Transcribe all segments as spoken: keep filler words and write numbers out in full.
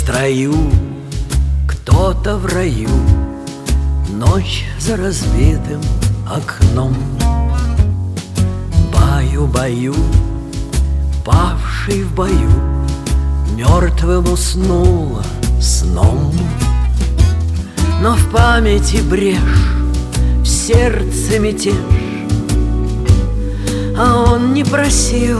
строю, кто-то в раю. Ночь за разбитым окном. Баю-баю, павший в бою, мертвым уснул сном. Но в памяти брешь, в сердце мятеж, а он не просил.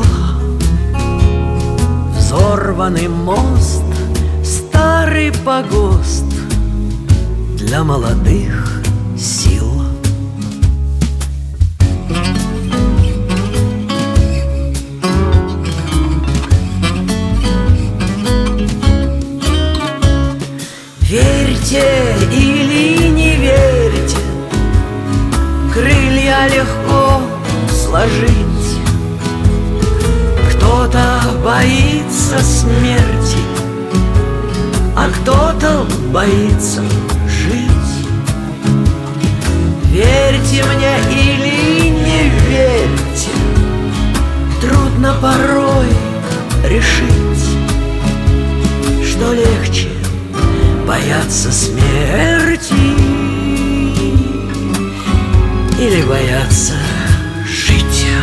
Взорванный мост, старый погост для молодых сил. Верьте или не верьте, крылья легко сложить. Кто-то боится смерти, а кто-то боится жить. Верьте мне или не верьте, трудно порой решить, что легче бояться смерти или бояться жить.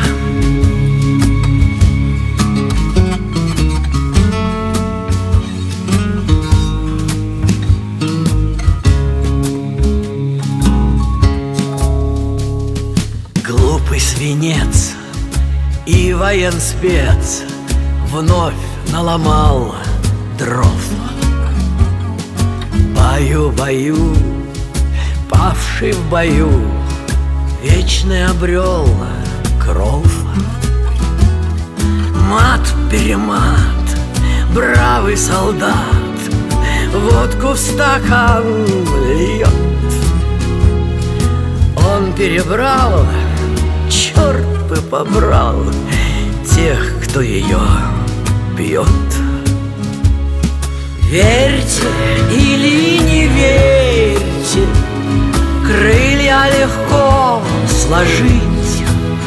Глупый свинец и военспец вновь наломал дров. Баю-баю, павший в бою, вечный обрел кров. Мат-перемат, бравый солдат водку в стакан льет. Он перебрал, черт бы побрал тех, кто ее пьет. Верьте или не верьте, крылья легко сложить.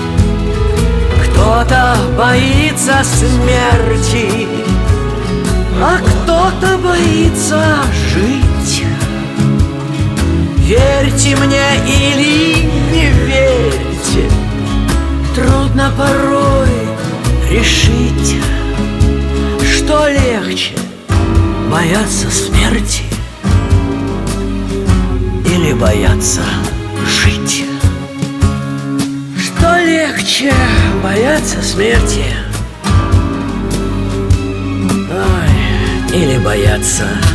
Кто-то боится смерти, а кто-то боится жить. Верьте мне или не верьте, трудно порой решить, что легче бояться смерти или бояться жить. Что легче бояться смерти, ой, или бояться